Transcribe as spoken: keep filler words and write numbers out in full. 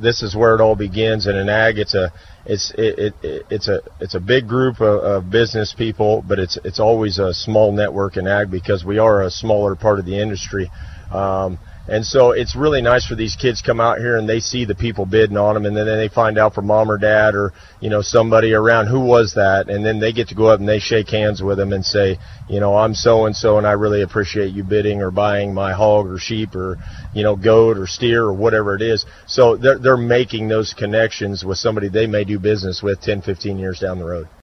this is where it all begins. And in ag, it's a it's it, it it's a it's a big group of, of business people, but it's it's always a small network in ag because we are a smaller part of the industry. Um, And so it's really nice for these kids to come out here and they see the people bidding on them, and then they find out from mom or dad or, you know, somebody around who was that, and then they get to go up and they shake hands with them and say, you know, I'm so-and-so and I really appreciate you bidding or buying my hog or sheep or, you know, goat or steer or whatever it is. So they're, they're making those connections with somebody they may do business with ten, fifteen years down the road.